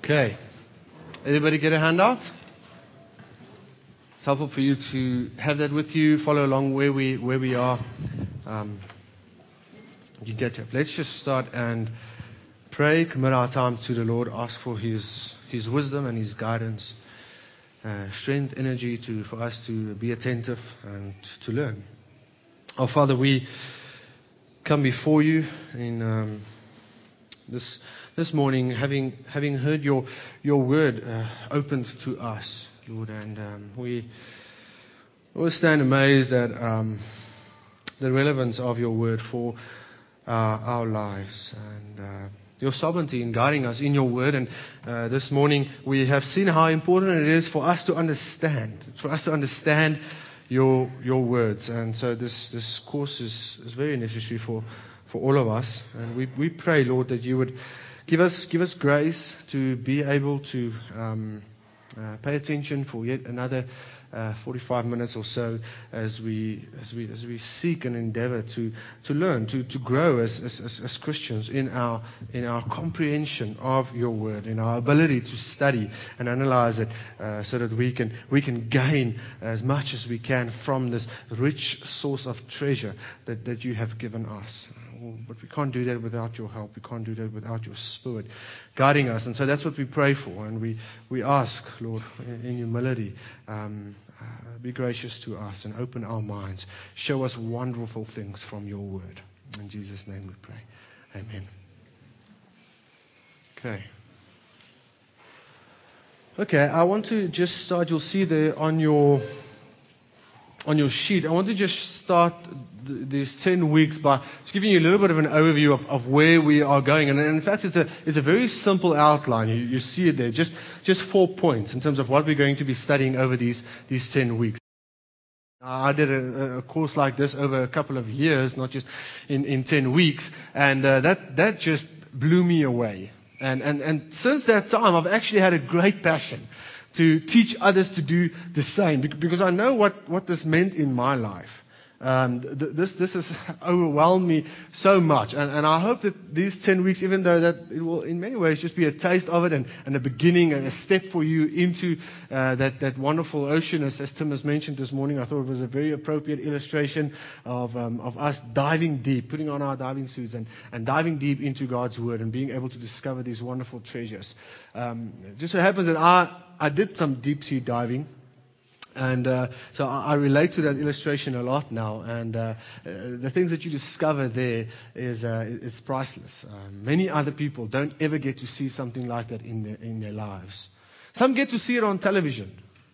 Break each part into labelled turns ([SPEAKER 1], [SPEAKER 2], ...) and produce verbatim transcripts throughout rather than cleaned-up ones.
[SPEAKER 1] Okay. Everybody get a handout? It's helpful for you to have that with you, follow along where we where we are. Um, you get it. Let's just start and pray, commit our time to the Lord, ask for His His wisdom and His guidance, uh, strength, energy to for us to be attentive and to learn. Our Father, we come before you in um, this this morning, having having heard your your word uh, opened to us, Lord, and um, we always stand amazed at um, the relevance of your word for uh, our lives and uh, your sovereignty in guiding us in your word. And uh, this morning we have seen how important it is for us to understand, for us to understand your your words. And so this this course is, is very necessary for, for all of us. And we we pray, Lord, that you would give us give us grace to be able to um, uh, pay attention for yet another Uh, forty-five minutes or so as we as we as we seek and endeavor to to learn to to grow as as, as Christians in our in our comprehension of your word, in our ability to study and analyze it, uh, so that we can we can gain as much as we can from this rich source of treasure that, that you have given us. But we can't do that without your help. We can't do that without your Spirit guiding us. And so that's what we pray for. And we, we ask, Lord, in, in humility, um, uh, be gracious to us and open our minds. Show us wonderful things from your word. In Jesus' name we pray. Amen. Okay. Okay, I want to just start. You'll see there on your on your sheet, I want to just start th- these ten weeks by just giving you a little bit of an overview of, of where we are going. And in fact, it's a it's a very simple outline. You, you see it there, just just four points in terms of what we're going to be studying over these these ten weeks. I did a, a course like this over a couple of years, not just in, in ten weeks, and uh, that that just blew me away. And and and since that time, I've actually had a great passion to teach others to do the same, because I know what, what this meant in my life. Um, th- this this has overwhelmed me so much, and, and I hope that these ten weeks, even though that it will in many ways just be a taste of it and, and a beginning and a step for you into uh, that, that wonderful ocean, as, as Tim has mentioned this morning. I thought it was a very appropriate illustration of um, of us diving deep, putting on our diving suits and, and diving deep into God's Word and being able to discover these wonderful treasures. Um, it just so happens that I, I did some deep sea diving. And uh, so I, I relate to that illustration a lot now. And uh, uh, the things that you discover there is uh, it's priceless. Uh, many other people don't ever get to see something like that in their, in their lives. Some get to see it on television.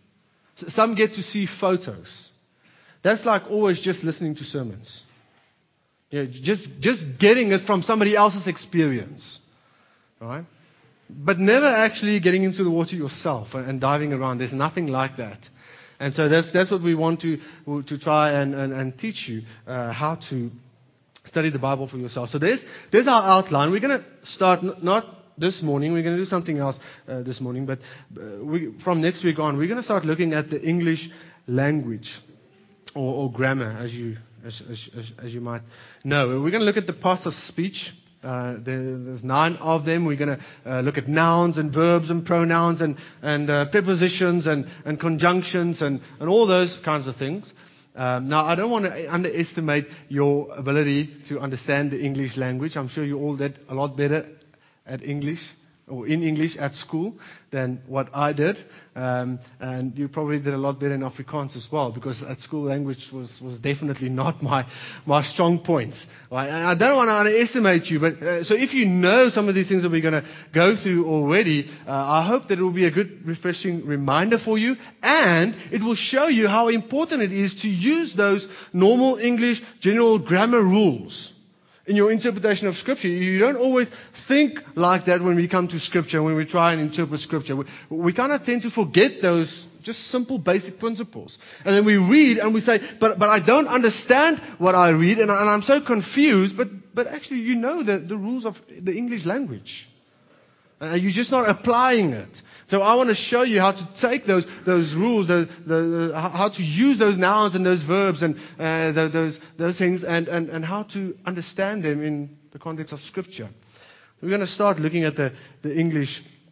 [SPEAKER 1] S- some get to see photos. That's like always just listening to sermons. You know, just just getting it from somebody else's experience, right? But never actually getting into the water yourself and, and diving around. There's nothing like that. And so that's that's what we want to to try and, and, and teach you, uh, how to study the Bible for yourself. So there's there's our outline. We're going to start n- not this morning. We're going to do something else uh, this morning. But uh, we, from next week on, we're going to start looking at the English language or, or grammar, as you as, as, as, as you might know. We're going to look at the parts of speech. Uh, there, there's nine of them. We're going to uh, look at nouns and verbs and pronouns and, and uh, prepositions and, and conjunctions and, and all those kinds of things. Um, now, I don't want to underestimate your ability to understand the English language. I'm sure you all did a lot better at English or in English at school than what I did. Um, and you probably did a lot better in Afrikaans as well, because at school language was, was definitely not my, my strong points. Right? And I don't want to underestimate you, but uh, so if you know some of these things that we're going to go through already, uh, I hope that it will be a good, refreshing reminder for you, and it will show you how important it is to use those normal English general grammar rules in your interpretation of Scripture. You don't always think like that when we come to Scripture, when we try and interpret Scripture. We, we kind of tend to forget those just simple basic principles. And then we read and we say, but but I don't understand what I read, and, I, and I'm so confused. But but actually, you know the, the rules of the English language. Uh, you're just not applying it. So I want to show you how to take those those rules, the, the, the, how to use those nouns and those verbs and uh, the, those those things, and, and, and how to understand them in the context of Scripture. We're going to start looking at the, the English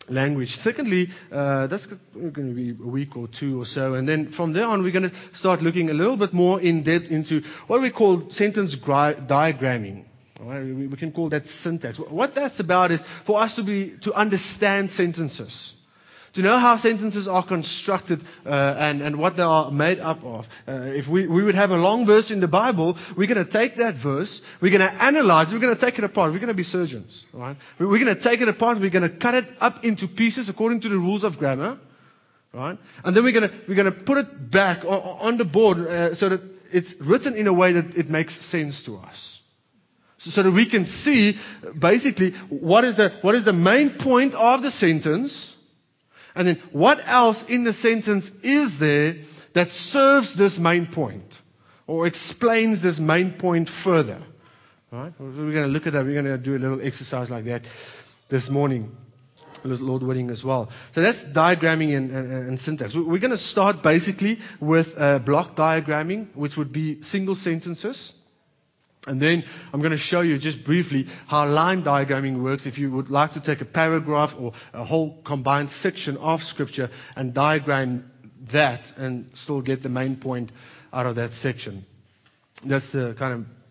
[SPEAKER 1] language. Secondly, uh, that's going to be a week or two or so, and then from there on we're going to start looking a little bit more in depth into what we call sentence gri- diagramming. All right? we, we can call that syntax. What that's about is for us to be to understand sentences. To know how sentences are constructed uh, and, and what they are made up of. Uh, if we, we would have a long verse in the Bible, we're going to take that verse, we're going to analyze, we're going to take it apart. We're going to be surgeons. Right? We're going to take it apart, we're going to cut it up into pieces according to the rules of grammar. Right? And then we're going to, we're going to put it back on, on the board uh, so that it's written in a way that it makes sense to us. So, so that we can see basically what is the, what is the main point of the sentence. And then what else in the sentence is there that serves this main point or explains this main point further? All right? We're going to look at that. We're going to do a little exercise like that this morning, Lord willing as well. So that's diagramming and, and, and syntax. We're going to start basically with uh, block diagramming, which would be single sentences. And then I'm going to show you just briefly how line diagramming works if you would like to take a paragraph or a whole combined section of Scripture and diagram that and still get the main point out of that section. That's the kind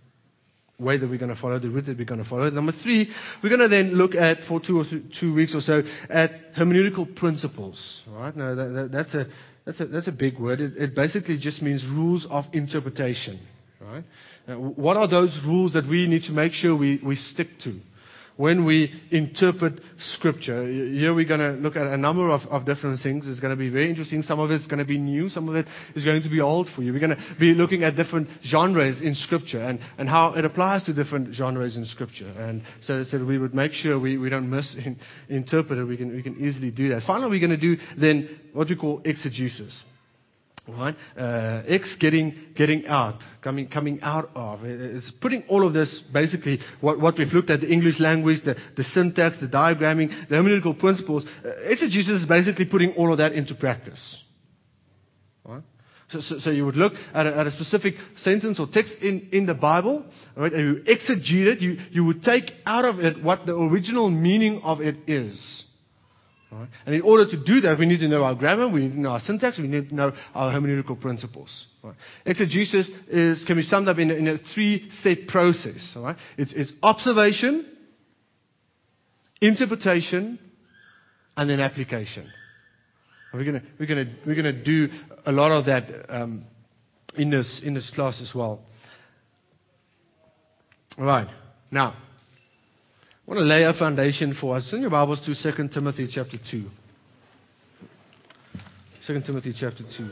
[SPEAKER 1] of way that we're going to follow, the route that we're going to follow. Number three, we're going to then look at, for two or th- two weeks or so, at hermeneutical principles. All right? Now, that, that, that's, a, that's, a, that's a big word. It, it basically just means rules of interpretation. Right? Now, what are those rules that we need to make sure we, we stick to when we interpret Scripture? Here we're going to look at a number of, of different things. It's going to be very interesting. Some of it's going to be new. Some of it is going to be old for you. We're going to be looking at different genres in Scripture and, and how it applies to different genres in Scripture. And so, so that we would make sure we, we don't misinterpret it. We can, we can easily do that. Finally, we're going to do then what we call exegesis. Right? Uh, X getting getting out, coming coming out of. It's putting all of this, basically, what, what we've looked at, the English language, the, the syntax, the diagramming, the hermeneutical principles. Uh, exegesis is basically putting all of that into practice. Right? So, so, so you would look at a, at a specific sentence or text in, in the Bible, right, and you exegete it, you, you would take out of it what the original meaning of it is. Right? And in order to do that, we need to know our grammar, we need to know our syntax, we need to know our hermeneutical principles. Right? Exegesis is, can be summed up in a, in a three-step process. All right? It's, it's observation, interpretation, and then application. And we're going we're going we're going to do a lot of that um, in this in this class as well. All right. Now, I want to lay a foundation for us. Send your Bibles to Second Timothy chapter two. Second Timothy chapter two.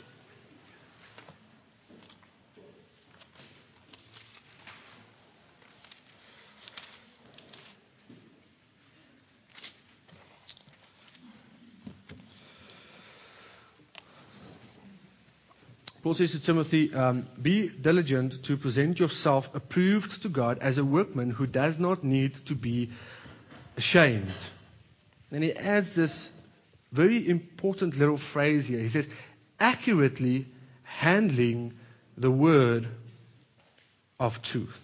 [SPEAKER 1] Paul says to Timothy, um, be diligent to present yourself approved to God as a workman who does not need to be ashamed. And he adds this very important little phrase here. He says, accurately handling the word of truth.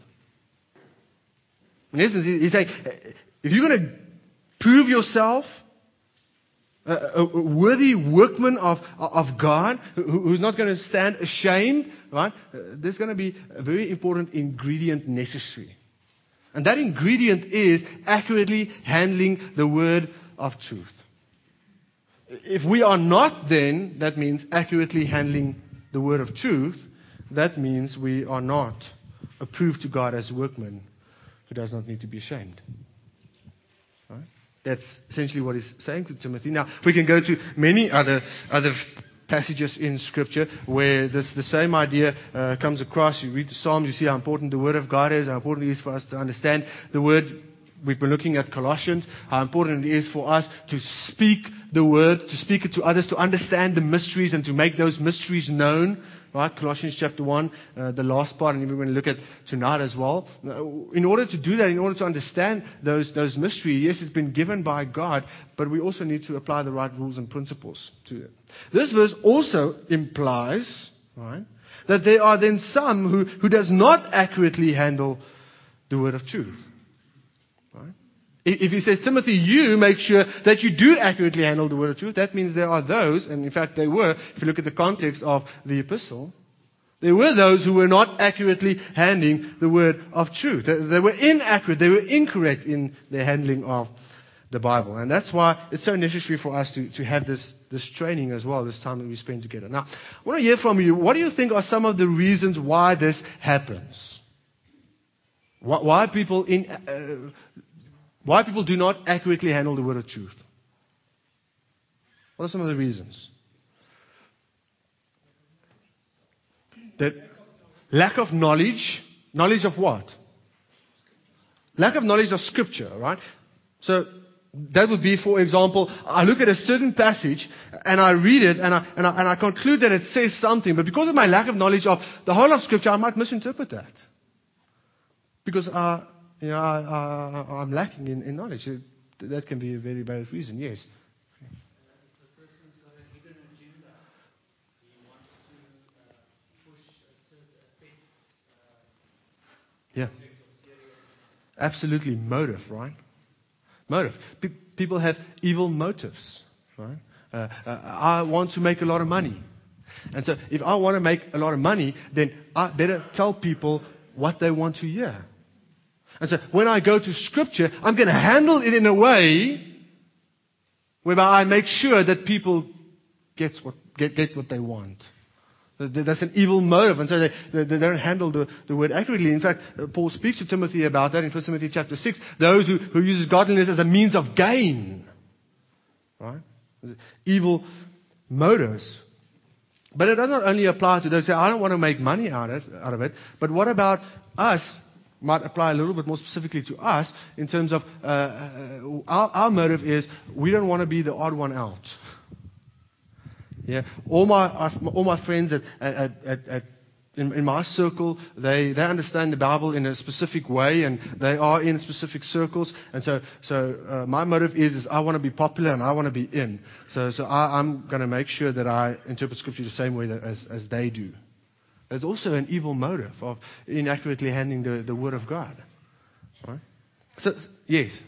[SPEAKER 1] In essence, he's saying, if you're going to prove yourself a, a worthy workman of, of God, who, who's not going to stand ashamed, right? Uh, there's going to be a very important ingredient necessary. And that ingredient is accurately handling the word of truth. If we are not, then that means accurately handling the word of truth. That means we are not approved to God as workmen who does not need to be ashamed. Right? That's essentially what he's saying to Timothy. Now, we can go to many other other passages in Scripture where this the same idea uh, comes across. You read the Psalms, you see how important the Word of God is, how important it is for us to understand the Word. We've been looking at Colossians, how important it is for us to speak the Word, to speak it to others, to understand the mysteries and to make those mysteries known. Right? Colossians chapter one, uh, the last part, and we're going to look at tonight as well. In order to do that, in order to understand those those mysteries, yes, it's been given by God, but we also need to apply the right rules and principles to it. This verse also implies, right, that there are then some who, who does not accurately handle the word of truth. Right? If if he says, Timothy, you make sure that you do accurately handle the word of truth, that means there are those, and in fact they were, if you look at the context of the epistle, there were those who were not accurately handling the word of truth. They, they were inaccurate, they were incorrect in their handling of the Bible. And that's why it's so necessary for us to, to have this, this training as well, this time that we spend together. Now, I want to hear from you, what do you think are some of the reasons why this happens? Why, why people in... Uh, Why people do not accurately handle the word of truth? What are some of the reasons? That lack of knowledge. Knowledge of what? Lack of knowledge of Scripture, right? So that would be, for example, I look at a certain passage and I read it and I, and I, and I conclude that it says something, but because of my lack of knowledge of the whole of Scripture, I might misinterpret that. Because I... You know, I, I, I'm lacking in, in knowledge. It, that can be a very valid reason, yes.
[SPEAKER 2] The person's got a hidden agenda. He wants to uh, push a certain fixed uh,
[SPEAKER 1] Yeah.
[SPEAKER 2] project or series.
[SPEAKER 1] Absolutely. Motive, right? Motive. Pe- people have evil motives, right? Uh, uh, I want to make a lot of money. And so if I want to make a lot of money, then I better tell people what they want to hear. And so when I go to Scripture, I'm going to handle it in a way whereby I make sure that people get what, get, get what they want. That's an evil motive. And so they, they, they don't handle the, the word accurately. In fact, Paul speaks to Timothy about that in First Timothy chapter six. Those who, who uses godliness as a means of gain. Right? Evil motives. But it does not only apply to those who say, I don't want to make money out of, out of it. But what about us? Might apply a little bit more specifically to us in terms of uh, uh, our, our motive is we don't want to be the odd one out. Yeah, all my all my friends at, at, at, at in, in my circle, they, they understand the Bible in a specific way, and they are in specific circles. And so so uh, my motive is is I want to be popular and I want to be in. So so I, I'm going to make sure that I interpret Scripture the same way that, as as they do. There's also an evil motive of inaccurately handling the, the Word of God. Right? So, yes.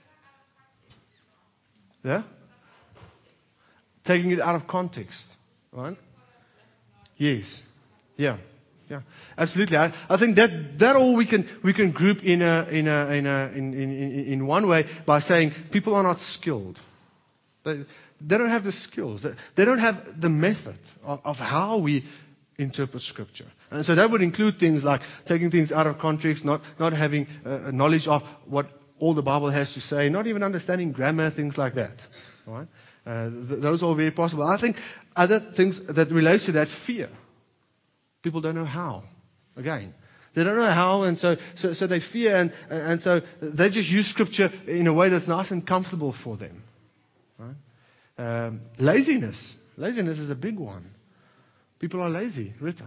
[SPEAKER 1] Yeah? Taking it out of context. Right? Yes. Yeah. Yeah. Absolutely. I, I think that, that all we can we can group in a in a in a in, in, in one way by saying people are not skilled. They, they don't have the skills. They, they don't have the method of, of how we interpret Scripture. And so that would include things like taking things out of context, not, not having uh, knowledge of what all the Bible has to say, not even understanding grammar, things like that. All right? Uh, th- those are all very possible. I think other things that relate to that, fear. People don't know how. Again, they don't know how, and so so, so they fear, and, and so they just use Scripture in a way that's nice and comfortable for them. Right? Um, laziness. Laziness is a big one. People are lazy. Rita.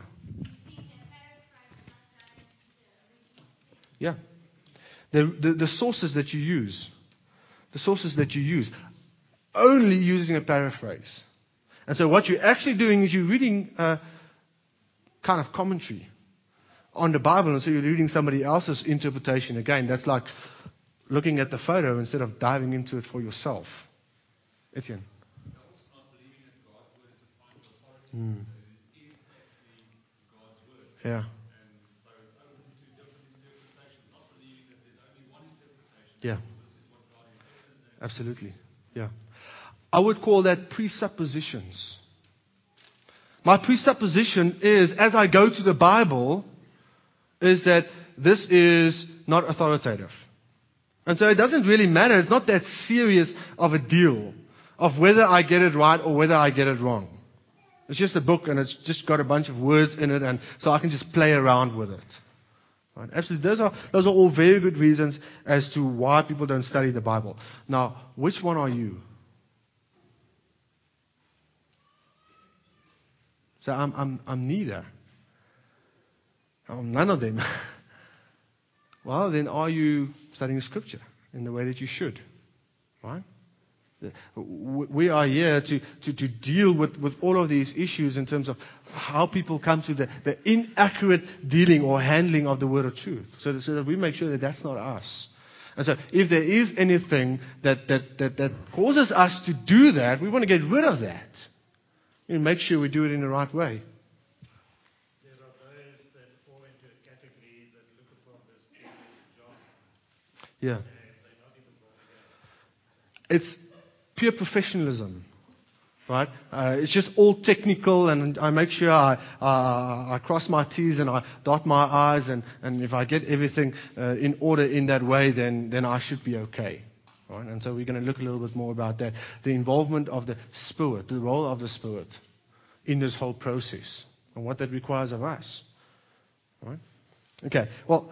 [SPEAKER 1] Yeah. The, the, the sources that you use. The sources that you use. Only using a paraphrase. And so what you're actually doing is you're reading a kind of commentary on the Bible. And so you're reading somebody else's interpretation. Again, that's like looking at the photo instead of diving into it for yourself. Etienne. Hmm. Yeah. Yeah. Absolutely. Yeah. I would call that presuppositions. My presupposition is, as I go to the Bible, is that this is not authoritative. And so it doesn't really matter. It's not that serious of a deal of whether I get it right or whether I get it wrong. It's just a book and it's just got a bunch of words in it, and so I can just play around with it. Right? Absolutely. Those are, those are all very good reasons as to why people don't study the Bible. Now, which one are you? So I'm, I'm, I'm neither. I'm none of them. Well, then are you studying Scripture in the way that you should? Right? We are here to, to, to deal with, with all of these issues in terms of how people come to the, the inaccurate dealing or handling of the word of truth. So that, so that we make sure that that's not us. And so if there is anything that, that, that, that causes us to do that, we want to get rid of that. And make sure we do it in the right way.
[SPEAKER 2] There are those that fall into a category that look upon this purely as a job.
[SPEAKER 1] Yeah.
[SPEAKER 2] And they're not even born again.
[SPEAKER 1] It's pure professionalism. Right? Uh, it's just all technical, and I make sure I, uh, I cross my T's and I dot my I's, and, and if I get everything uh, in order in that way, then, then I should be okay. Right? And so we're going to look a little bit more about that. The involvement of the Spirit, the role of the Spirit in this whole process, and what that requires of us. Right? Okay, well,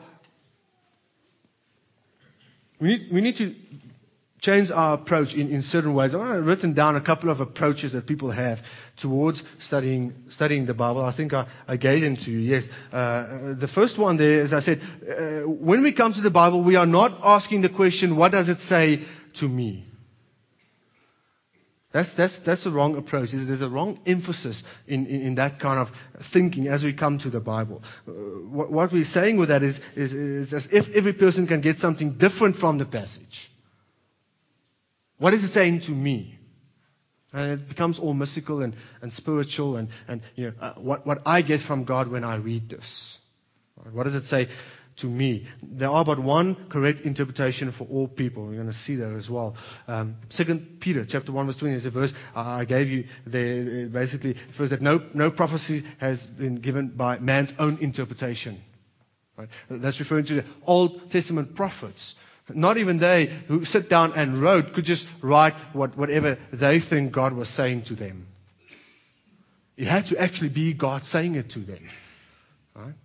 [SPEAKER 1] we need, we need to change our approach in, in certain ways. I've written down a couple of approaches that people have towards studying studying the Bible. I think I, I gave them to you, yes. Uh, the first one there, as I said, uh, when we come to the Bible, we are not asking the question, what does it say to me? That's, that's, that's the wrong approach. There's a wrong emphasis in, in, in that kind of thinking as we come to the Bible. Uh, what, what we're saying with that is, is, is as if every person can get something different from the passage. What is it saying to me? And it becomes all mystical and, and spiritual, and, and you know, uh, what, what I get from God when I read this. Right? What does it say to me? There are but one correct interpretation for all people. We're going to see that as well. Um, Second Peter chapter one verse twenty is a verse I gave you there. Basically, it says that no, no prophecy has been given by man's own interpretation. Right? That's referring to the Old Testament prophets. Not even they who sit down and wrote could just write what, whatever they think God was saying to them. It had to actually be God saying it to them. Right?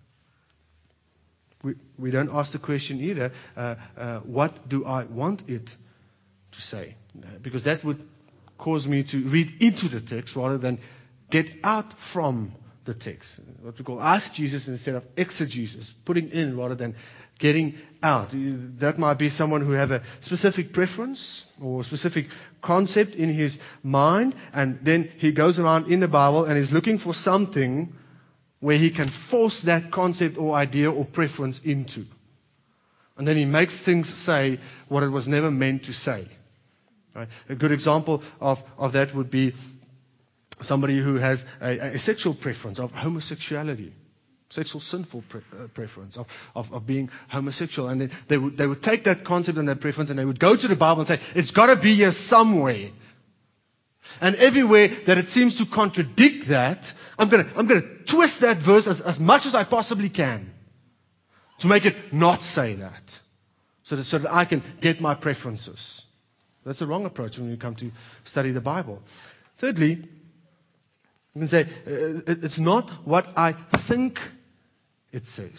[SPEAKER 1] We, we don't ask the question either, uh, uh, what do I want it to say? Uh, because that would cause me to read into the text rather than get out from the text. What we call eisegesis instead of exegesis, putting in rather than getting out. That might be someone who have a specific preference or specific concept in his mind, and then he goes around in the Bible and is looking for something where he can force that concept or idea or preference into. And then he makes things say what it was never meant to say. Right? A good example of, of that would be somebody who has a, a sexual preference of homosexuality. Sexual sinful pre- uh, preference of, of, of being homosexual. And they, they, would, they would take that concept and that preference and they would go to the Bible and say, it's got to be here somewhere. And everywhere that it seems to contradict that, I'm going to I'm going to twist that verse as, as much as I possibly can to make it not say that. So that, so that I can get my preferences. That's the wrong approach when you come to study the Bible. Thirdly, you can say, uh, it's not what I think it says.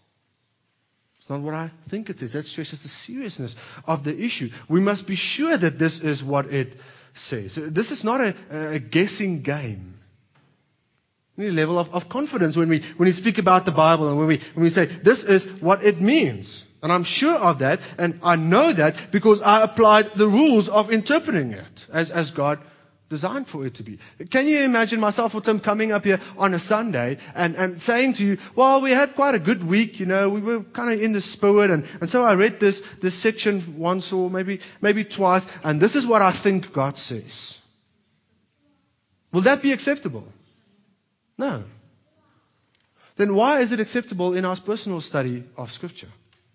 [SPEAKER 1] It's not what I think it says. That stresses the seriousness of the issue. We must be sure that this is what it says. This is not a, a guessing game. We need a level of, of confidence when we when we speak about the Bible and when we when we say this is what it means. And I'm sure of that, and I know that because I applied the rules of interpreting it as, as God designed for it to be. Can you imagine myself or Tim coming up here on a Sunday and, and saying to you, well, we had quite a good week, you know, we were kind of in the spirit, and, and so I read this this section once or maybe maybe twice, and this is what I think God says. Will that be acceptable? No. Then why is it acceptable in our personal study of Scripture?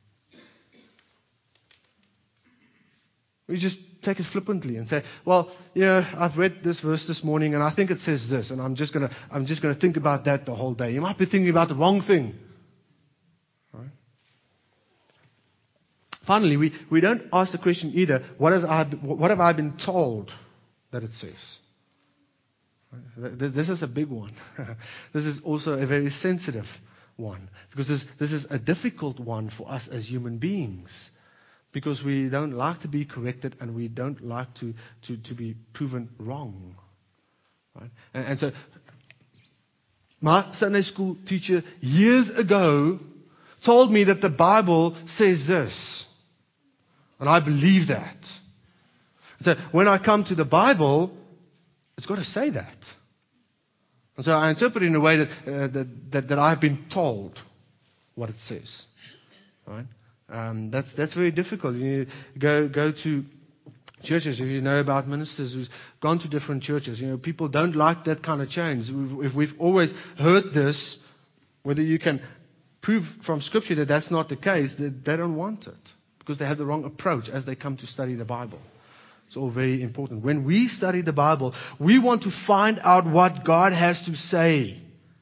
[SPEAKER 1] We just take it flippantly and say, well, you know, I've read this verse this morning and I think it says this, and I'm just gonna I'm just gonna think about that the whole day. You might be thinking about the wrong thing. Right? Finally, we, we don't ask the question either, what, has I, what have I been told that it says? Right? This is a big one. This is also a very sensitive one, because this, this is a difficult one for us as human beings. Because we don't like to be corrected and we don't like to, to, to be proven wrong. Right? And, and so, my Sunday school teacher years ago told me that the Bible says this. And I believe that. So, when I come to the Bible, it's got to say that. And so I interpret it in a way that, uh, that, that, that I've been told what it says. Right? Um, that's that's very difficult. You go go to churches, if you know about ministers who's gone to different churches, you know, people don't like that kind of change. If we've always heard this, whether you can prove from Scripture that that's not the case, they, they don't want it because they have the wrong approach as they come to study the Bible. It's all very important. When we study the Bible, we want to find out what God has to say.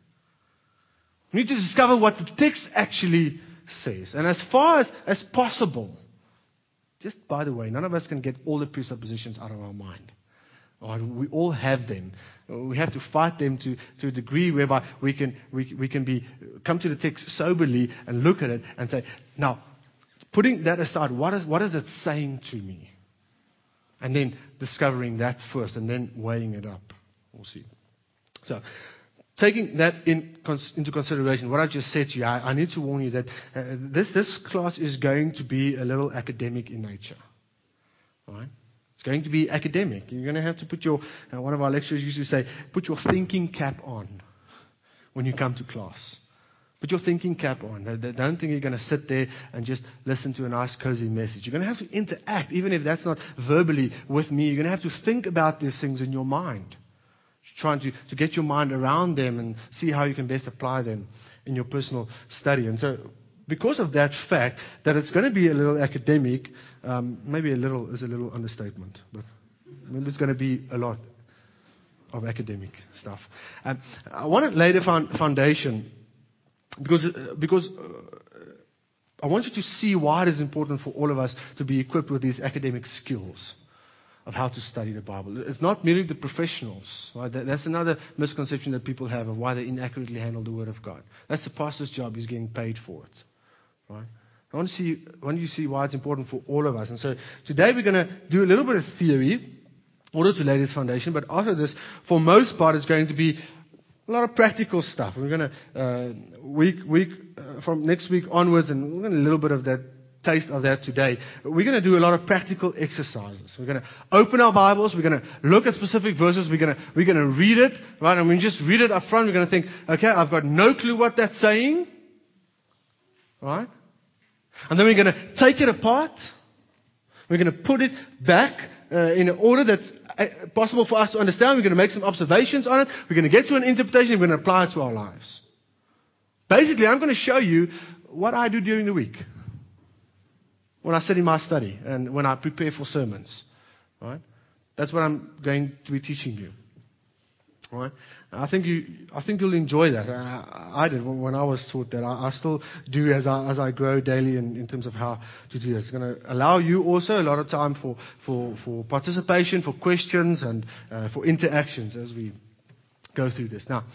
[SPEAKER 1] We need to discover what the text actually says. And as far as, as possible, just by the way, none of us can get all the presuppositions out of our mind. Or we all have them. We have to fight them to, to a degree whereby we can we, we can be come to the text soberly and look at it and say, now, putting that aside, what is what is it saying to me? And then discovering that first and then weighing it up. We'll see. So, taking that in, into consideration, what I just said to you, I, I need to warn you that uh, this, this class is going to be a little academic in nature. All right? It's going to be academic. You're going to have to put your, uh, one of our lecturers used to say, put your thinking cap on when you come to class. Put your thinking cap on. Don't think you're going to sit there and just listen to a nice, cozy message. You're going to have to interact, even if that's not verbally with me. You're going to have to think about these things in your mind. Trying to, to get your mind around them and see how you can best apply them in your personal study. And so, because of that fact, that it's going to be a little academic, um, maybe a little is a little understatement, but maybe it's going to be a lot of academic stuff. Um, I want to lay the foundation because, uh, because uh, I want you to see why it is important for all of us to be equipped with these academic skills of how to study the Bible. It's not merely the professionals. Right? That's another misconception that people have of why they inaccurately handle the Word of God. That's the pastor's job. He's getting paid for it. Right? I want to see, I want you to see why it's important for all of us. And so today we're going to do a little bit of theory in order to lay this foundation. But after this, for most part, it's going to be a lot of practical stuff. We're going to, uh, week, week, uh, from next week onwards, and we're going to a little bit of that taste of that today. We're going to do a lot of practical exercises. We're going to open our Bibles. We're going to look at specific verses. We're going to we're going to read it, right? And when we just read it up front, we're going to think, okay, I've got no clue what that's saying, right? And then we're going to take it apart. We're going to put it back uh, in an order that's uh, possible for us to understand. We're going to make some observations on it. We're going to get to an interpretation. We're going to apply it to our lives. Basically, I'm going to show you what I do during the week. When I sit in my study and when I prepare for sermons, right? That's what I'm going to be teaching you, right? I think you, I think you'll enjoy that. I, I did when I was taught that. I, I still do as I as I grow daily in, in terms of how to do this. It's going to allow you also a lot of time for for, for participation, for questions, and uh, for interactions as we go through this. Now,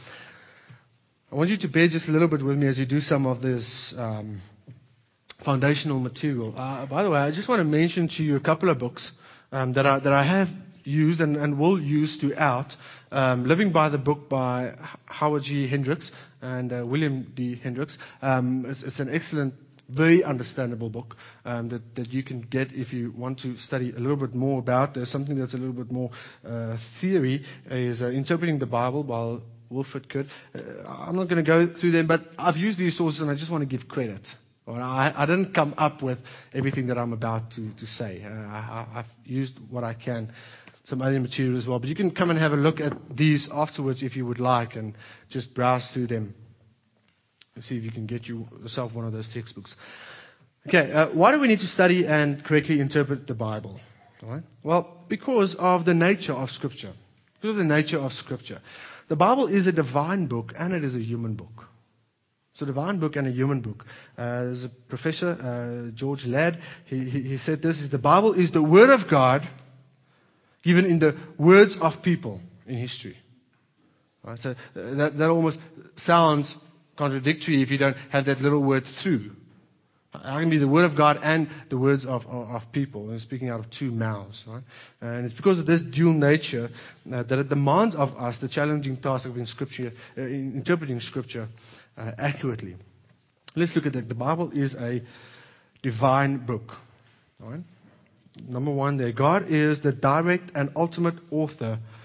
[SPEAKER 1] I want you to bear just a little bit with me as you do some of this. Um, Foundational material. Uh, by the way, I just want to mention to you a couple of books um, that I that I have used and, and will use throughout. Um, Living by the Book by Howard G. Hendricks and uh, William D. Hendricks. Um, it's, it's an excellent, very understandable book um, that that you can get if you want to study a little bit more about. There's something that's a little bit more uh, theory is uh, Interpreting the Bible by Wilfred Kurt. Uh, I'm not going to go through them, but I've used these sources and I just want to give credit. I, I didn't come up with everything that I'm about to, to say. Uh, I, I've used what I can, some other material as well. But you can come and have a look at these afterwards if you would like and just browse through them and see if you can get you, yourself one of those textbooks. Okay, uh, why do we need to study and correctly interpret the Bible? All right? Well, because of the nature of Scripture. Because of the nature of Scripture. The Bible is a divine book and it is a human book. It's a divine book and a human book. Uh, there's a professor, uh, George Ladd, he, he, he said this, is the Bible is the Word of God given in the words of people in history. Right, so that, that almost sounds contradictory if you don't have that little word through. How can be the Word of God and the words of, of, of people, and speaking out of two mouths. Right? And it's because of this dual nature uh, that it demands of us the challenging task of in scripture, uh, in interpreting Scripture uh, accurately. Let's look at it. The Bible is a divine book. All right? Number one there. God is the direct and ultimate author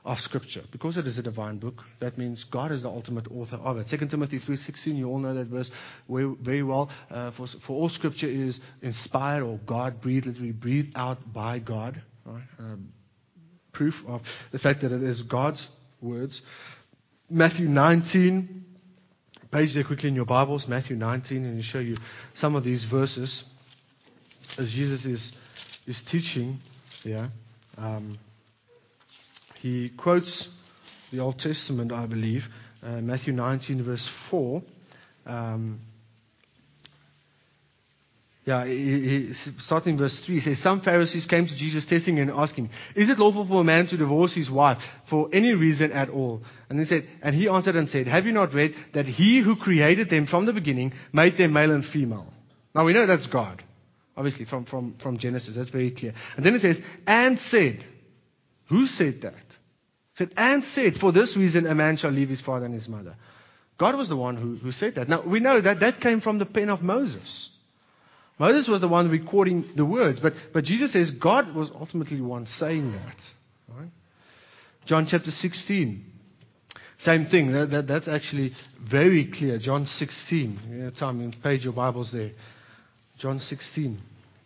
[SPEAKER 1] of Scripture. Because it is a divine book, that means God is the ultimate author of it. Second Timothy three sixteen, you all know that verse very, very well. Uh, for, for all Scripture is inspired or God-breathed, literally breathed out by God. Right? Um, proof of the fact that it is God's words. Matthew nineteen, page there quickly in your Bibles, Matthew nineteen, and I'll show you some of these verses as Jesus is, is teaching. Yeah, um, he quotes the Old Testament, I believe, uh, Matthew nineteen, verse four. Um, Yeah, he, he, starting verse three, he says, some Pharisees came to Jesus testing and asking, is it lawful for a man to divorce his wife for any reason at all? And he said, and he answered and said, have you not read that he who created them from the beginning made them male and female? Now we know that's God, obviously, from, from, from Genesis. That's very clear. And then it says, and said, who said that? It said, and said, for this reason a man shall leave his father and his mother. God was the one who, who said that. Now we know that that came from the pen of Moses. Moses was the one recording the words, but, but Jesus says God was ultimately the one saying that. Right? John chapter sixteen, same thing. That, that, that's actually very clear. John sixteen. You know, time, you page your Bibles there. John sixteen.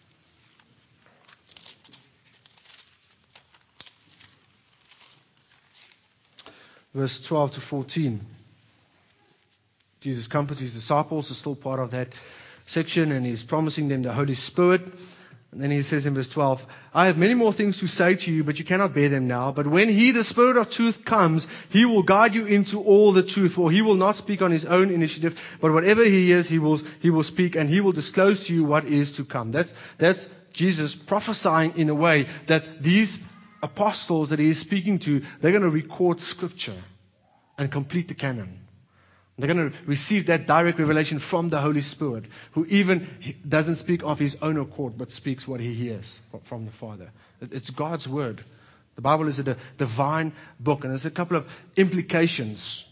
[SPEAKER 1] Verse twelve to fourteen. Jesus comforts his disciples, is still part of that section, and he's promising them the Holy Spirit. And then he says in verse twelve, I have many more things to say to you, but you cannot bear them now. But when he, the Spirit of truth, comes, he will guide you into all the truth. For he will not speak on his own initiative, but whatever he hears, he will, he will speak, and he will disclose to you what is to come. That's, that's Jesus prophesying in a way that these apostles that he is speaking to, they're going to record Scripture and complete the canon. They're going to receive that direct revelation from the Holy Spirit, who even doesn't speak of his own accord, but speaks what he hears from the Father. It's God's word. The Bible is a divine book, and there's a couple of implications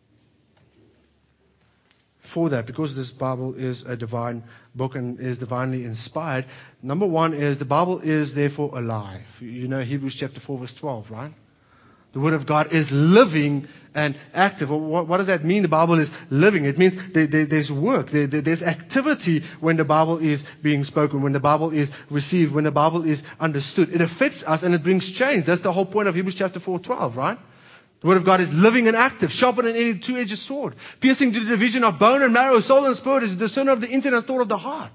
[SPEAKER 1] for that, because this Bible is a divine book and is divinely inspired. Number one is the Bible is therefore alive. You know Hebrews chapter four, verse twelve, right? The Word of God is living and active. What, what does that mean? The Bible is living. It means there, there, there's work. There, there, there's activity when the Bible is being spoken, when the Bible is received, when the Bible is understood. It affects us and it brings change. That's the whole point of Hebrews chapter four, twelve, right? The Word of God is living and active, sharper than any two-edged sword, piercing to the division of bone and marrow, soul and spirit, is a discerner of the intent and thought of the heart.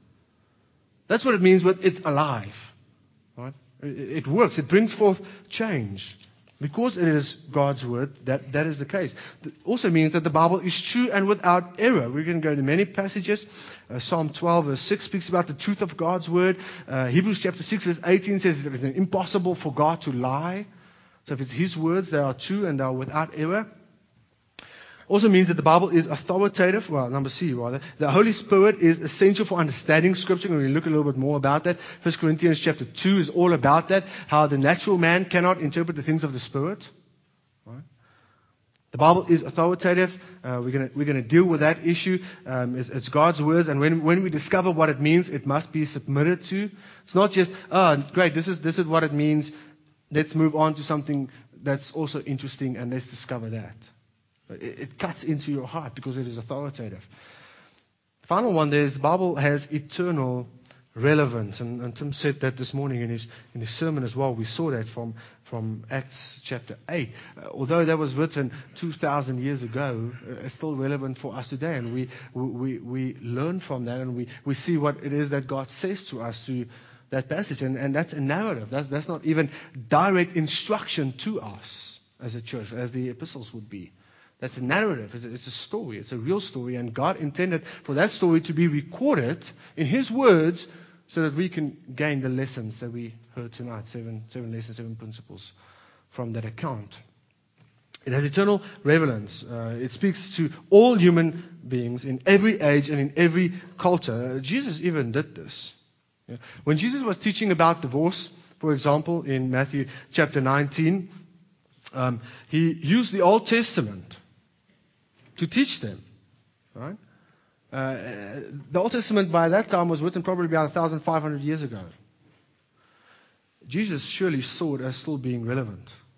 [SPEAKER 1] That's what it means with it's alive. Right? It, it works. It brings forth change. Because it is God's word, that, that is the case. It also means that the Bible is true and without error. We're going to go to many passages. Uh, Psalm twelve verse six speaks about the truth of God's word. Uh, Hebrews chapter six verse eighteen says it is impossible for God to lie. So if it's His words, they are true and they are without error. Also means that the Bible is authoritative. Well, number C, rather. The Holy Spirit is essential for understanding Scripture. We're going to look a little bit more about that. First Corinthians chapter two is all about that. How the natural man cannot interpret the things of the Spirit. Right? The Bible is authoritative. Uh, we're going to, we're going to deal with that issue. Um, it's, it's God's words. And when, when we discover what it means, it must be submitted to. It's not just, oh, great, this is, this is what it means. Let's move on to something that's also interesting and let's discover that. It cuts into your heart because it is authoritative. The final one there is the Bible has eternal relevance. And, and Tim said that this morning in his in his sermon as well. We saw that from, from Acts chapter eight. Uh, although that was written two thousand years ago, uh, it's still relevant for us today. And we, we, we learn from that and we, we see what it is that God says to us through that passage. And, and that's a narrative. That's, that's not even direct instruction to us as a church, as the epistles would be. That's a narrative. It's a, it's a story. It's a real story. And God intended for that story to be recorded in His words so that we can gain the lessons that we heard tonight. Seven, seven lessons, seven principles from that account. It has eternal relevance. Uh, it speaks to all human beings in every age and in every culture. Uh, Jesus even did this. Yeah. When Jesus was teaching about divorce, for example, in Matthew chapter nineteen, um, He used the Old Testament to teach them, right? Uh, the Old Testament by that time was written probably about one thousand five hundred years ago. Jesus surely saw it as still being relevant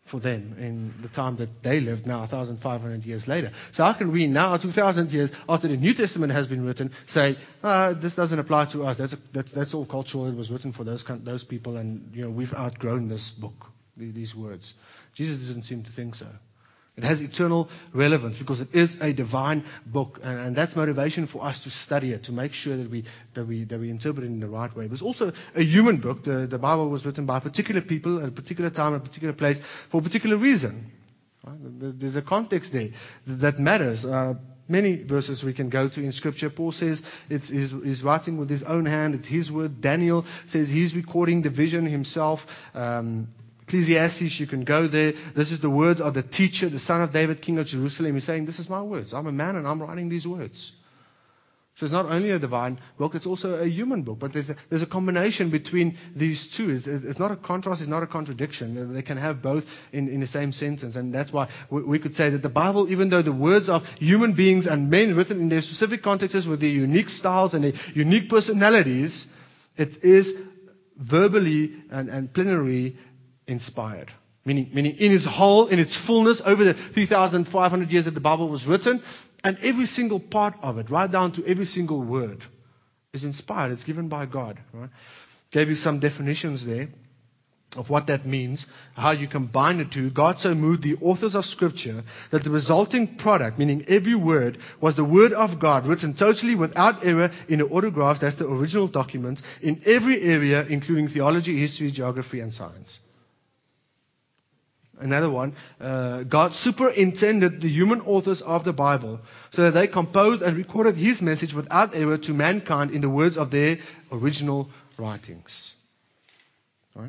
[SPEAKER 1] for them in the time that they lived now, one thousand five hundred years later. So how can we now, two thousand years after the New Testament has been written, say, uh, this doesn't apply to us. That's, a, that's, that's all cultural. It was written for those, those people, and you know we've outgrown this book, these words. Jesus didn't seem to think so. It has eternal relevance because it is a divine book, and, and that's motivation for us to study it, to make sure that we that we that we interpret it in the right way. It was also a human book. The, the Bible was written by particular people at a particular time, at a particular place, for a particular reason. Right? There's a context there that matters. Uh, many verses we can go to in Scripture. Paul says it's he's, he's writing with his own hand. It's his word. Daniel says he's recording the vision himself. Um, Ecclesiastes, you can go there. This is the words of the teacher, the son of David, king of Jerusalem. He's saying, this is my words. I'm a man and I'm writing these words. So it's not only a divine book, it's also a human book. But there's a, there's a combination between these two. It's, it's not a contrast, it's not a contradiction. They can have both in, in the same sentence. And that's why we, we could say that the Bible, even though the words of human beings and men written in their specific contexts with their unique styles and their unique personalities, it is verbally and, and plenary inspired. Meaning, meaning in its whole, in its fullness, over the three thousand five hundred years that the Bible was written, and every single part of it, right down to every single word, is inspired. It's given by God. Right? Gave you some definitions there of what that means, how you combine the two. God so moved the authors of Scripture that the resulting product, meaning every word, was the Word of God, written totally without error in the autographs, that's the original document, in every area, including theology, history, geography, and science. Another one, uh, God superintended the human authors of the Bible so that they composed and recorded His message without error to mankind in the words of their original writings. Right?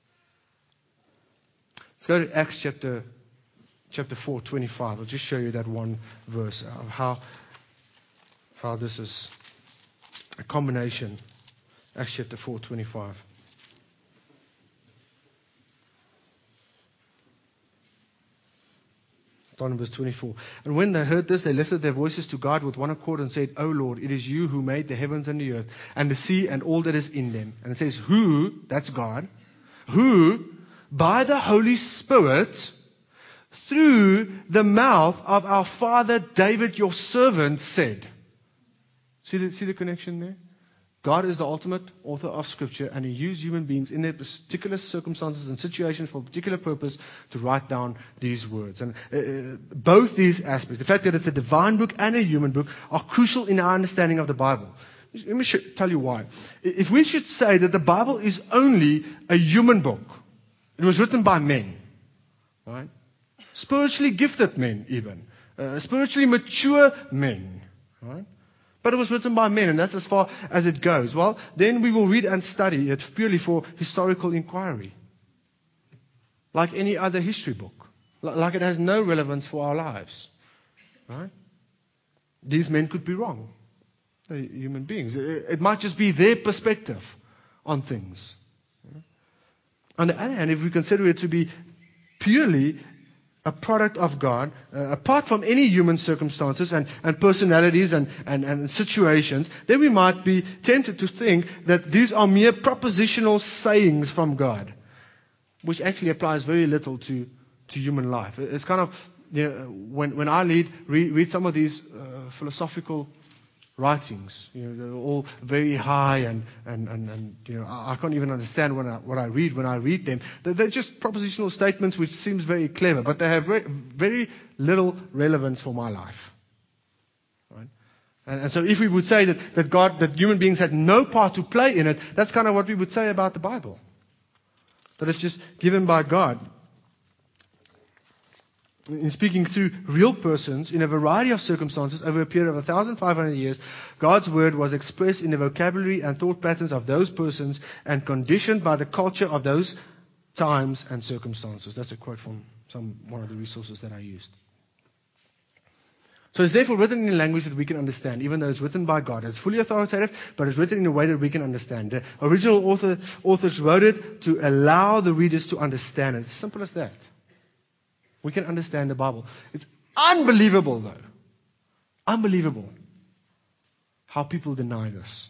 [SPEAKER 1] Let's go to Acts chapter chapter four, twenty-five. I'll just show you that one verse of how how this is a combination. Acts chapter four, twenty-five. On verse twenty-four. And when they heard this, they lifted their voices to God with one accord and said, O Lord, it is you who made the heavens and the earth and the sea and all that is in them. And it says, who, that's God, who, by the Holy Spirit, through the mouth of our father David, your servant, said. See the, see the connection there? God is the ultimate author of Scripture, and He used human beings in their particular circumstances and situations for a particular purpose to write down these words. And uh, both these aspects, the fact that it's a divine book and a human book, are crucial in our understanding of the Bible. Let me sh- tell you why. If we should say that the Bible is only a human book, it was written by men, right? Spiritually gifted men, even uh, spiritually mature men, right? But it was written by men, and that's as far as it goes. Well, then we will read and study it purely for historical inquiry. Like any other history book. Like it has no relevance for our lives. Right? These men could be wrong. They're human beings. It might just be their perspective on things. On the other hand, if we consider it to be purely a product of God, uh, apart from any human circumstances and, and personalities and, and, and situations, then we might be tempted to think that these are mere propositional sayings from God, which actually applies very little to, to human life. It's kind of, you know, when, when I read, read, read some of these uh, philosophical writings, you know, they're all very high and, and, and, and you know, I, I can't even understand when I, what I read when I read them. They're, they're just propositional statements which seems very clever, but they have very, very little relevance for my life. Right? And, and so if we would say that, that God, that human beings had no part to play in it, that's kind of what we would say about the Bible. That it's just given by God. In speaking through real persons in a variety of circumstances over a period of one thousand five hundred years, God's word was expressed in the vocabulary and thought patterns of those persons and conditioned by the culture of those times and circumstances. That's a quote from some one of the resources that I used. So it's therefore written in a language that we can understand, even though it's written by God. It's fully authoritative, but it's written in a way that we can understand. The original author, authors wrote it to allow the readers to understand it. It's simple as that. We can understand the Bible. It's unbelievable, though. Unbelievable how people deny this.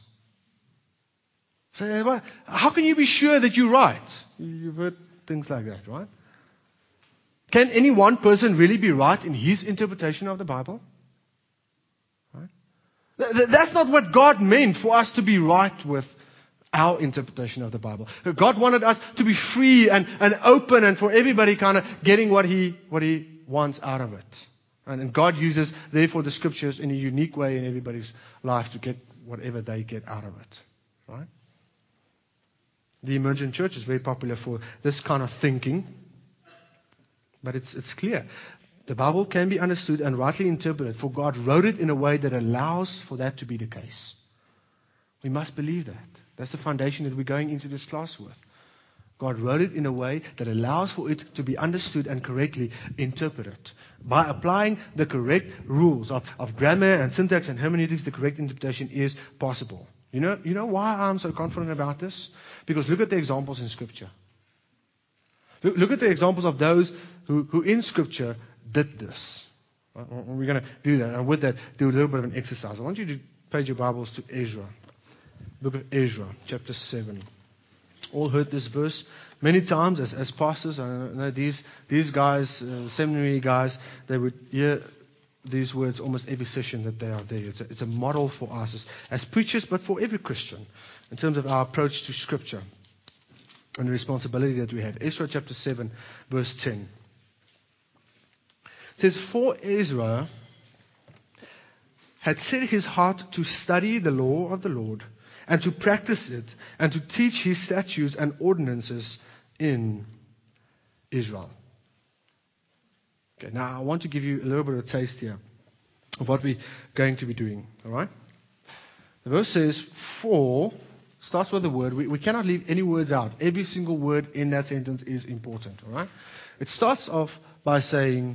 [SPEAKER 1] Say, well, how can you be sure that you're right? You've heard things like that, right? Can any one person really be right in his interpretation of the Bible? Right? Th- th- That's not what God meant for us to be right with our interpretation of the Bible. God wanted us to be free and, and open and for everybody kind of getting what he, what he wants out of it. And, and God uses, therefore, the Scriptures in a unique way in everybody's life to get whatever they get out of it. Right? The emergent church is very popular for this kind of thinking. But it's, it's clear. The Bible can be understood and rightly interpreted, for God wrote it in a way that allows for that to be the case. We must believe that. That's the foundation that we're going into this class with. God wrote it in a way that allows for it to be understood and correctly interpreted. By applying the correct rules of, of grammar and syntax and hermeneutics, the correct interpretation is possible. You know, you know why I'm so confident about this? Because look at the examples in Scripture. Look, look at the examples of those who, who in Scripture did this. We're going to do that. And with that, do a little bit of an exercise. I want you to page your Bibles to Ezra. Book of Ezra, chapter seven. All heard this verse many times as, as pastors. I know these, these guys, uh, seminary guys, they would hear these words almost every session that they are there. It's a, it's a model for us as, as preachers, but for every Christian in terms of our approach to Scripture and the responsibility that we have. Ezra chapter seven, verse ten. It says, For Ezra had set his heart to study the law of the Lord, and to practice it, and to teach his statutes and ordinances in Israel. Okay, now I want to give you a little bit of a taste here of what we're going to be doing. All right? The verse says, for, starts with the word. We, we cannot leave any words out. Every single word in that sentence is important. All right? It starts off by saying,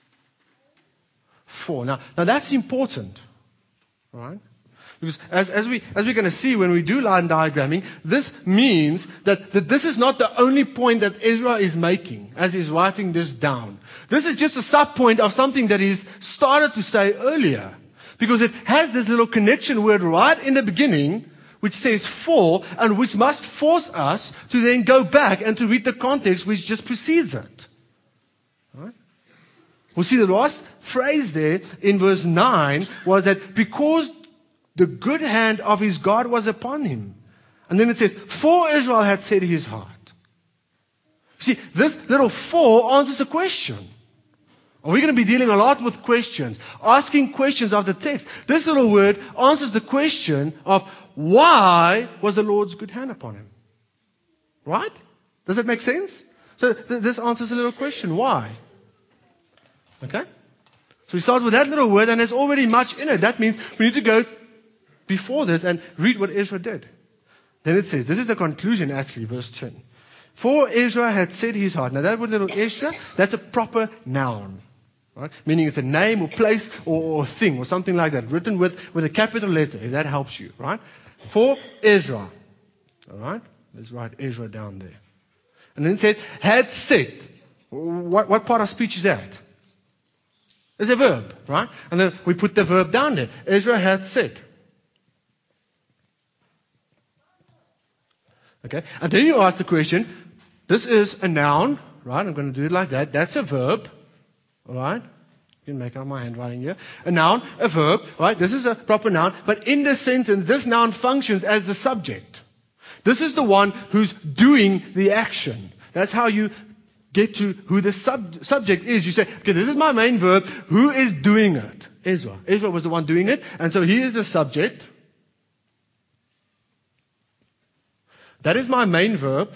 [SPEAKER 1] for. Now, now that's important. All right? Because as, as, we, as we're going to see when we do line diagramming, this means that, that this is not the only point that Ezra is making as he's writing this down. This is just a sub-point of something that he's started to say earlier. Because it has this little connection word right in the beginning, which says for, and which must force us to then go back and to read the context which just precedes it. Right? We'll see the last phrase there in verse nine was that because the good hand of his God was upon him. And then it says, for Israel had set his heart. See, this little for answers a question. And we're going to be dealing a lot with questions, asking questions of the text. This little word answers the question of why was the Lord's good hand upon him? Right? Does that make sense? So th- this answers a little question. Why? Okay? So we start with that little word, and there's already much in it. That means we need to go before this and read what Ezra did. Then it says, this is the conclusion actually, verse ten. For Ezra had set his heart. Now that word little Ezra, that's a proper noun. Right? Meaning it's a name or place or, or thing or something like that. Written with, with a capital letter, if that helps you. Right? For Ezra. Alright? Let's write Ezra down there. And then it said, had set. What, what part of speech is that? It's a verb. Right? And then we put the verb down there. Ezra had set. Okay, and then you ask the question, this is a noun, right? I'm going to do it like that. That's a verb, all right? You can make out my handwriting here. A noun, a verb, right? This is a proper noun. But in this sentence, this noun functions as the subject. This is the one who's doing the action. That's how you get to who the sub- subject is. You say, okay, this is my main verb. Who is doing it? Ezra. Ezra was the one doing it. And so he is the subject. That is my main verb.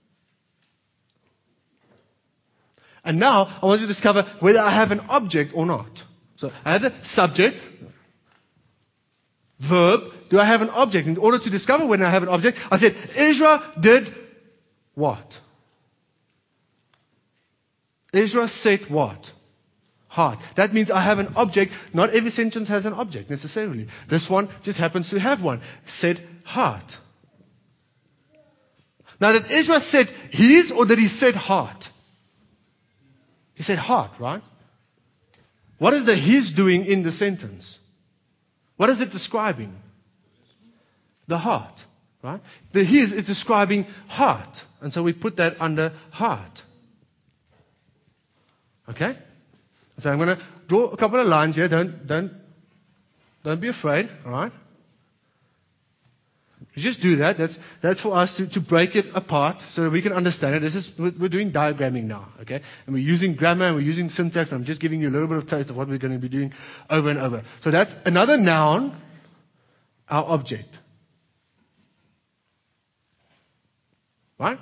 [SPEAKER 1] And now I want you to discover whether I have an object or not. So I have the subject, verb. Do I have an object? In order to discover whether I have an object, I said, Ezra did what? Ezra set what? Heart. That means I have an object. Not every sentence has an object necessarily. This one just happens to have one. Set heart. Now, did Ezra set his or did he set heart? He said heart, right? What is the his doing in the sentence? What is it describing? The heart, right? The his is describing heart. And so we put that under heart. Okay? So I'm going to draw a couple of lines here. Don't, don't, don't be afraid. All right? You just do that. That's, that's for us to, to break it apart so that we can understand it. This is, we're, we're doing diagramming now, okay? And we're using grammar and we're using syntax. I'm just giving you a little bit of taste of what we're going to be doing over and over. So that's another noun, our object. Right?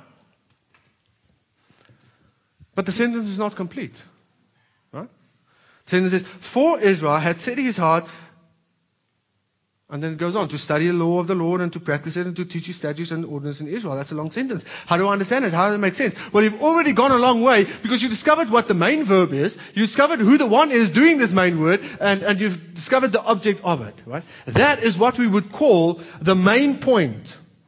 [SPEAKER 1] But the sentence is not complete. Right? The sentence is, for Israel had set his heart. And then it goes on, to study the law of the Lord and to practice it and to teach his statutes and ordinances in Israel. That's a long sentence. How do I understand it? How does it make sense? Well, you've already gone a long way because you discovered what the main verb is. You discovered who the one is doing this main word. And, and you've discovered the object of it. Right? That is what we would call the main point.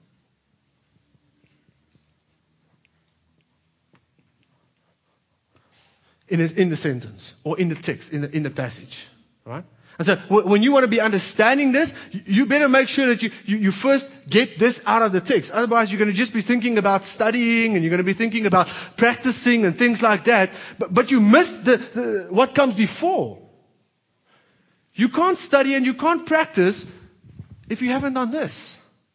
[SPEAKER 1] In, a, in the sentence or in the text, in the, in the passage. Right? And so when you want to be understanding this, you better make sure that you, you, you first get this out of the text. Otherwise, you're going to just be thinking about studying and you're going to be thinking about practicing and things like that. But, but you miss the, the, what comes before. You can't study and you can't practice if you haven't done this.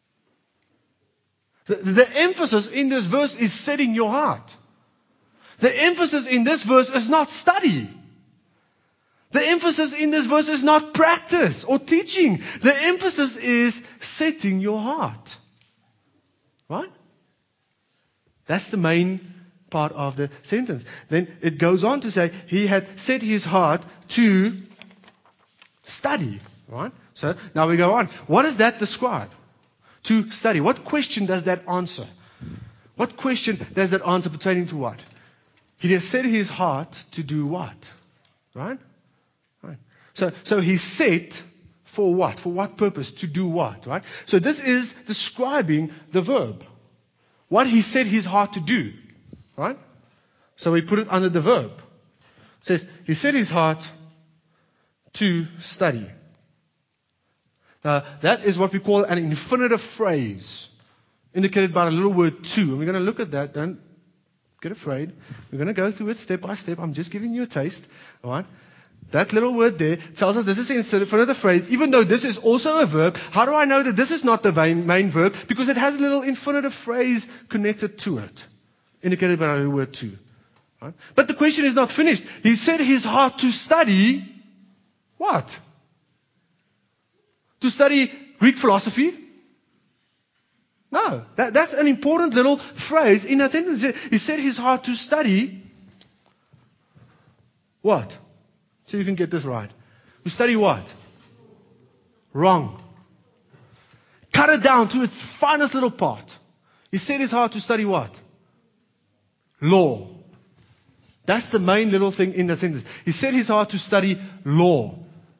[SPEAKER 1] The, the emphasis in this verse is setting your heart. The emphasis in this verse is not study. The emphasis in this verse is not practice or teaching. The emphasis is setting your heart. Right? That's the main part of the sentence. Then it goes on to say, he had set his heart to study. Right? So now we go on. What does that describe? To study. What question does that answer? What question does that answer pertaining to what? He has set his heart to do what? Right? Right. So, so he set for what? For what purpose? To do what? Right? So this is describing the verb. What he set his heart to do. Right? So we put it under the verb. It says, he set his heart to study. Now, that is what we call an infinitive phrase, indicated by a little word to. And we're going to look at that. Don't get afraid. We're going to go through it step by step. I'm just giving you a taste. All right? That little word there tells us this is in front of the phrase, even though this is also a verb. How do I know that this is not the main, main verb? Because it has a little infinitive phrase connected to it, indicated by a little word to. Right? But the question is not finished. He set his heart to study what? To study Greek philosophy? No. That, that's an important little phrase in that sentence. He set his heart to study what? So you can get this right. To study what? Wrong. Cut it down to its finest little part. He set his heart to study what? Law. That's the main little thing in the sentence. He set his heart to study law.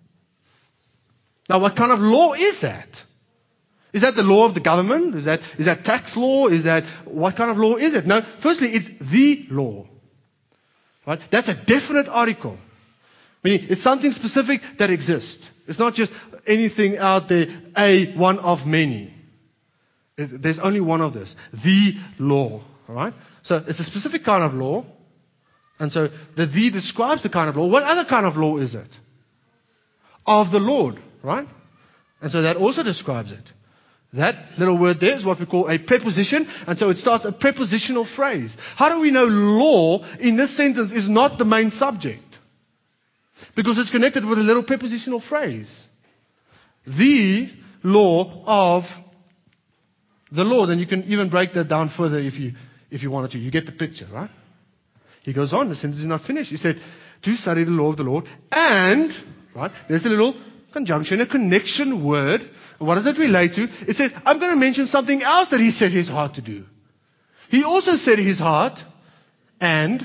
[SPEAKER 1] Now, what kind of law is that? Is that the law of the government? Is that, is that tax law? Is that, what kind of law is it? No, firstly, it's the law. Right? That's a definite article. Meaning, it's something specific that exists. It's not just anything out there, a one of many. There's only one of this. The law. Alright? So, it's a specific kind of law. And so, the the describes the kind of law. What other kind of law is it? Of the Lord. Right? And so, that also describes it. That little word there is what we call a preposition, and so it starts a prepositional phrase. How do we know law in this sentence is not the main subject? Because it's connected with a little prepositional phrase. The law of the Lord. And you can even break that down further if you if you wanted to. You get the picture, right? He goes on, the sentence is not finished. He said, to study the law of the Lord, and, right, there's a little conjunction, a connection word. What does it relate to? It says, I'm going to mention something else that he set his heart to do. He also set his heart and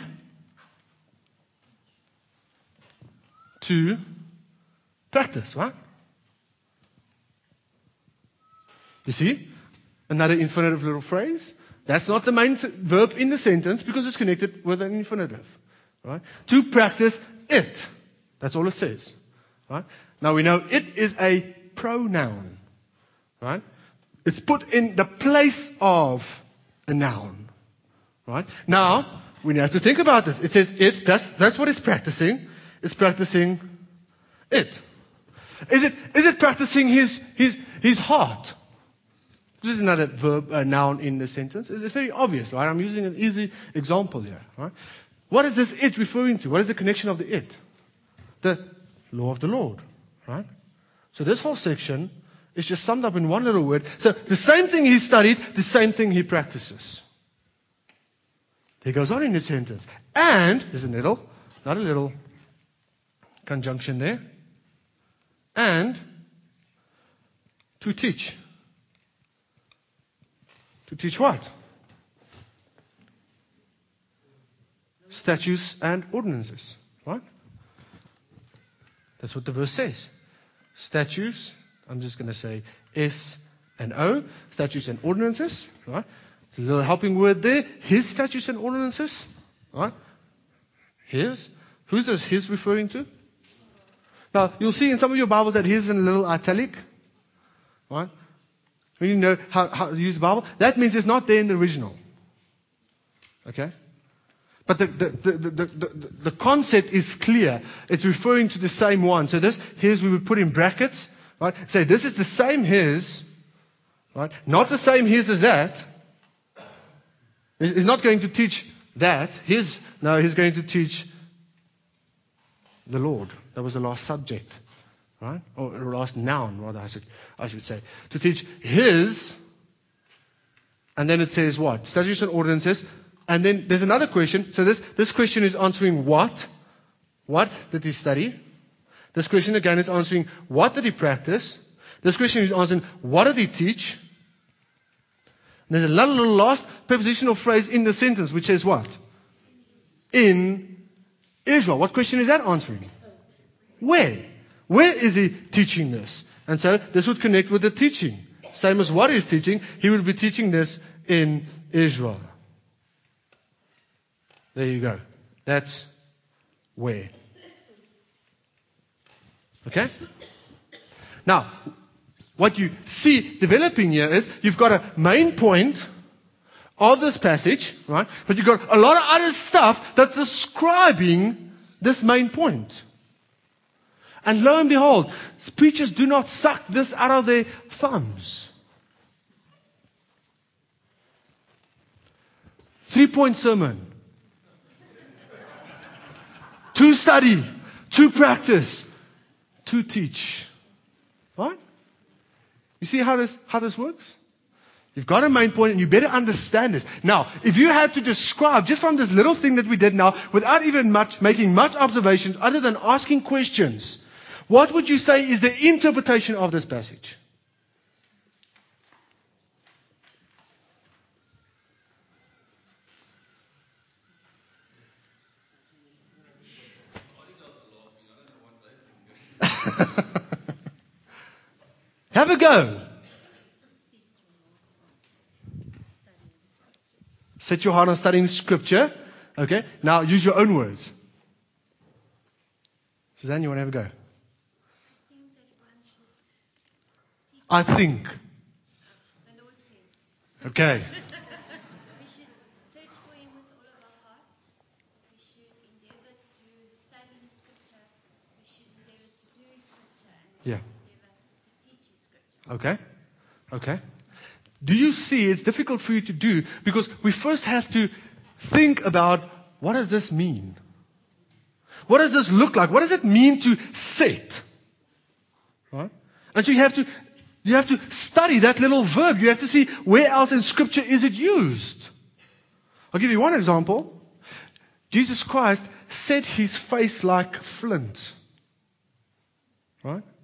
[SPEAKER 1] to practice, right? You see? Another infinitive little phrase. That's not the main verb in the sentence because it's connected with an infinitive. Right? To practice it. That's all it says. Right? Now we know it is a pronoun. Right? It's put in the place of a noun. Right? Now, we have to think about this. It says it, that's, that's what it's practicing. It's practicing it. Is it, is it practicing his, his, his heart? This is another verb, a noun in the sentence. It's very obvious, right? I'm using an easy example here, right? What is this it referring to? What is the connection of the it? The law of the Lord, right? So this whole section is just summed up in one little word. So the same thing he studied, the same thing he practices. He goes on in the sentence. And, there's a little, not a little conjunction there. And to teach. To teach what? Statutes and ordinances. Right? That's what the verse says. Statutes, I'm just going to say S and O. Statutes and ordinances. Right? It's a little helping word there. His statutes and ordinances. Right? His. Who's this his referring to? Now, you'll see in some of your Bibles that his in a little italic. Right? When you know how, how to use the Bible, that means it's not there in the original. Okay? But the, the, the, the, the, the, the concept is clear. It's referring to the same one. So this, his we would put in brackets. Right? Say this is the same his. Right? Not the same his as that. He's not going to teach that. His, no, he's going to teach the Lord. That was the last subject. Right? Or the last noun, rather, I should, I should say. To teach his, and then it says what? Statutes and ordinances. And then there's another question. So this, this question is answering what? What did he study? This question again is answering what did he practice? This question is answering what did he teach? And there's a little, little last prepositional phrase in the sentence which says what? In Israel. What question is that answering? Where? Where is he teaching this? And so this would connect with the teaching. Same as what he's teaching, he will be teaching this in Israel. There you go. That's where. Okay? Now, what you see developing here is you've got a main point of this passage, right? But you've got a lot of other stuff that's describing this main point. And lo and behold, preachers do not suck this out of their thumbs. Three-point sermon. To study. To practice. To teach. Right? You see how this, how this works? You've got a main point and you better understand this. Now, if you had to describe, just from this little thing that we did now, without even much, making much observations other than asking questions, what would you say is the interpretation of this passage? Have a go. Set your heart on studying Scripture. Okay? Now use your own words. Suzanne, you want to have a go? I think. Okay.
[SPEAKER 3] We should search for Him with all of our hearts. We should endeavor to study Scripture. We should endeavor to do Scripture. And we
[SPEAKER 1] Yeah.
[SPEAKER 3] should endeavor to teach His Scripture.
[SPEAKER 1] Okay. Okay. Do you see it's difficult for you to do because we first have to think about what does this mean? What does this look like? What does it mean to set? Right? And so you have to you have to study that little verb. You have to see where else in Scripture is it used. I'll give you one example. Jesus Christ set his face like flint. Right?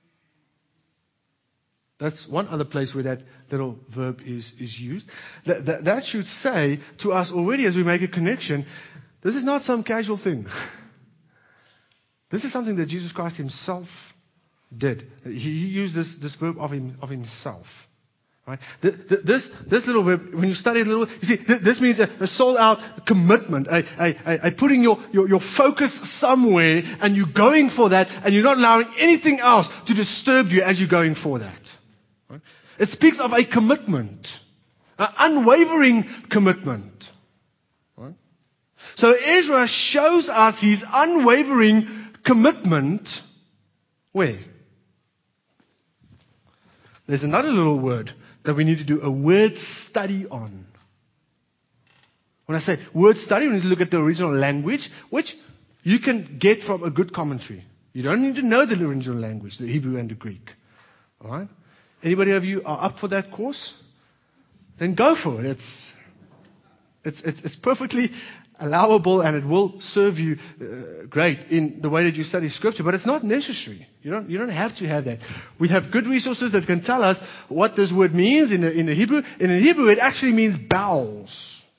[SPEAKER 1] That's one other place where that little verb is, is used. That, that, that should say to us already as we make a connection, this is not some casual thing. This is something that Jesus Christ himself did. He, he used this, this verb of, him, of himself. Right? This, this, this little verb, when you study it a little, you see, this means a, a sold-out commitment, a, a, a, a putting your, your, your focus somewhere, and you're going for that, and you're not allowing anything else to disturb you as you're going for that. Right? It speaks of a commitment, an unwavering commitment. Right? So Ezra shows us his unwavering commitment. Where? There's another little word that we need to do a word study on. When I say word study, we need to look at the original language, which you can get from a good commentary. You don't need to know the original language, the Hebrew and the Greek. All right? Anybody of you are up for that course? Then go for it. It's it's it's, it's perfectly allowable, and it will serve you uh, great in the way that you study Scripture. But it's not necessary. You don't you don't have to have that. We have good resources that can tell us what this word means in the in the Hebrew. In the Hebrew, it actually means bowels.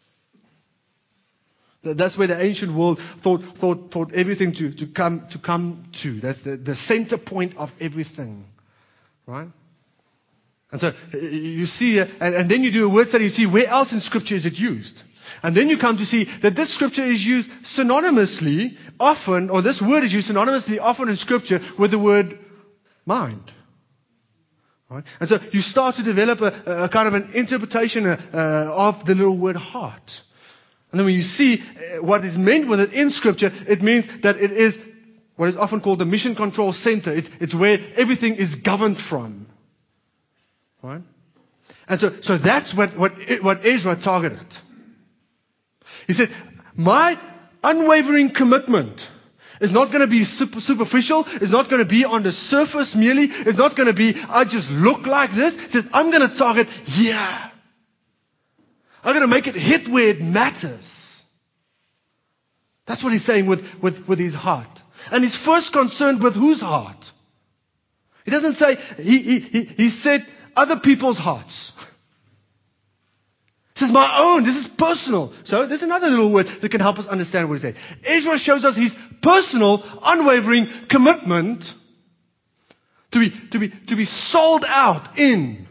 [SPEAKER 1] That's where the ancient world thought thought thought everything to, to come to come to. That's the, the center point of everything, right? And so you see, and, and then you do a word study. You see where else in Scripture is it used, and then you come to see that this Scripture is used synonymously often, or this word is used synonymously often in Scripture with the word mind. Right? And so you start to develop a, a kind of an interpretation uh, of the little word heart. And then when you see what is meant with it in Scripture, it means that it is what is often called the mission control center. It's, it's where everything is governed from. Right? And so, so that's what, what, what Ezra targeted. He said, my unwavering commitment is not going to be super, superficial. It's not going to be on the surface merely. It's not going to be, I just look like this. He said, I'm going to target here. I'm going to make it hit where it matters. That's what he's saying with, with, with his heart. And he's first concerned with whose heart? He doesn't say, he, he, he, he said other people's hearts. This is my own. This is personal. So there's another little word that can help us understand what he's saying. Ezra shows us his personal, unwavering commitment to be, to be, to be sold out in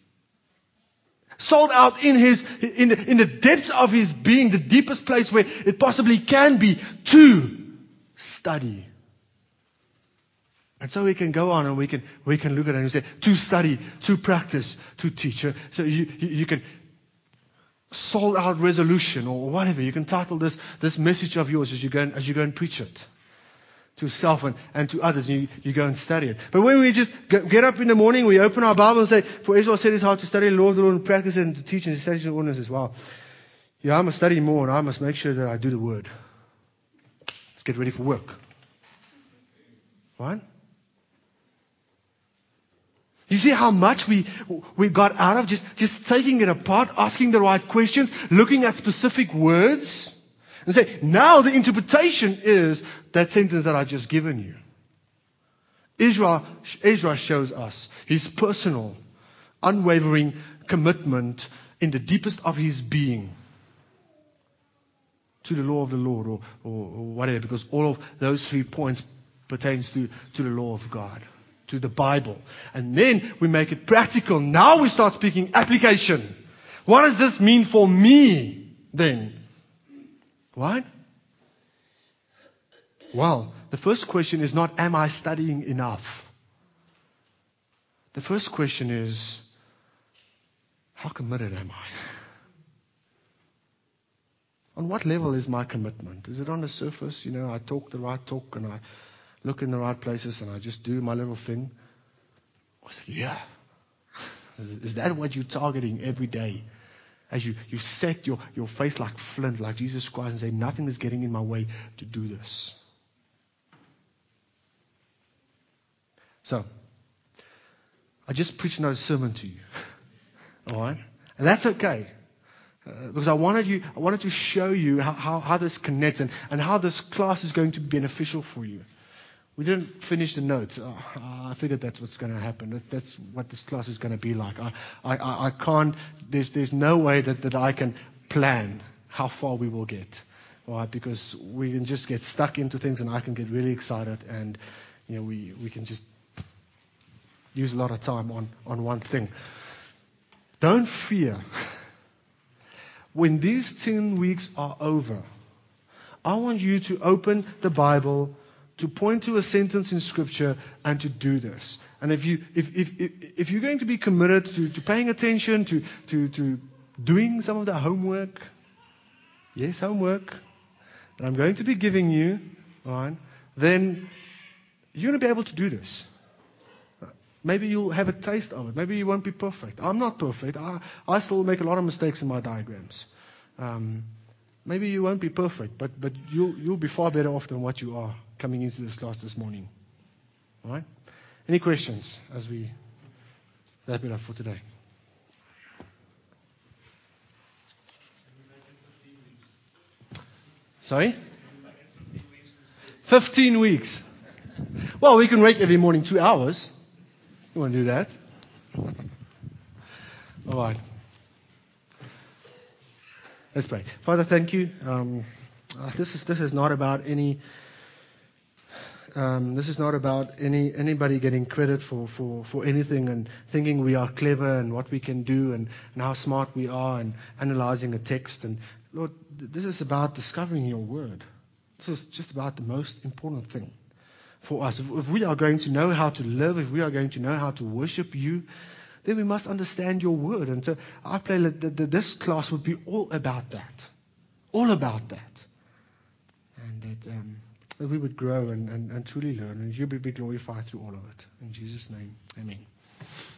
[SPEAKER 1] Sold out in his, in the, in the depths of his being, the deepest place where it possibly can be, to study. And so we can go on and we can, we can look at it and say, to study, to practice, to teach. So you, you, you can sold out resolution or whatever. You can title this, this message of yours as you go and, as you go and preach it to yourself and, and to others, and you, you go and study it. But when we just get, get up in the morning, we open our Bible and say, for Israel set his heart to study the law of the Lord and practice it and to teach and establish the ordinances. Wow. Yeah, I must study more, and I must make sure that I do the word. Let's get ready for work. Right? You see how much we we got out of just, just taking it apart, asking the right questions, looking at specific words, and say, now the interpretation is that sentence that I've just given you. Ezra, Ezra shows us his personal, unwavering commitment in the deepest of his being to the law of the Lord, or, or, or whatever, because all of those three points pertains to, to the law of God, to the Bible. And then we make it practical. Now we start speaking application. What does this mean for me then? Right? Well, the first question is not, am I studying enough? The first question is, how committed am I? On what level is my commitment? Is it on the surface? You know, I talk the right talk and I look in the right places and I just do my little thing? Or is it, yeah. Is, is that what you're targeting every day? As you, you set your, your face like flint, like Jesus Christ, and say, nothing is getting in my way to do this. So, I just preached another sermon to you. All right? And that's okay. Uh, because I wanted you, I wanted to show you how, how, how this connects and, and how this class is going to be beneficial for you. We didn't finish the notes. Oh, I figured that's what's going to happen. That, that's what this class is going to be like. I, I, I can't, there's, there's no way that, that I can plan how far we will get. All right? Because we can just get stuck into things and I can get really excited and, you know, we, we can just use a lot of time on, on one thing. Don't fear. When these ten weeks are over, I want you to open the Bible, to point to a sentence in Scripture, and to do this. And if you if if if, if you're going to be committed to, to paying attention, to, to to doing some of the homework, yes, homework, that I'm going to be giving you, all right, then you're going to be able to do this. Maybe you'll have a taste of it. Maybe you won't be perfect. I'm not perfect. I, I still make a lot of mistakes in my diagrams. Um, maybe you won't be perfect, but, but you'll, you'll be far better off than what you are coming into this class this morning. All right? Any questions as we wrap it up for today? Sorry? Fifteen weeks. Well, we can wake every morning two hours. You want to do that? All right. Let's pray. Father, thank you. Um, uh, this is this is not about any. Um, this is not about any anybody getting credit for, for, for anything and thinking we are clever and what we can do and, and how smart we are and analyzing a text. And Lord, th- this is about discovering your word. This is just about the most important thing for us. If, if we are going to know how to live, if we are going to know how to worship you, then we must understand your word. And so I pray that, that, that this class would be all about that. All about that. And that... Um, that we would grow and, and, and truly learn, and you would be glorified through all of it. In Jesus' name, amen.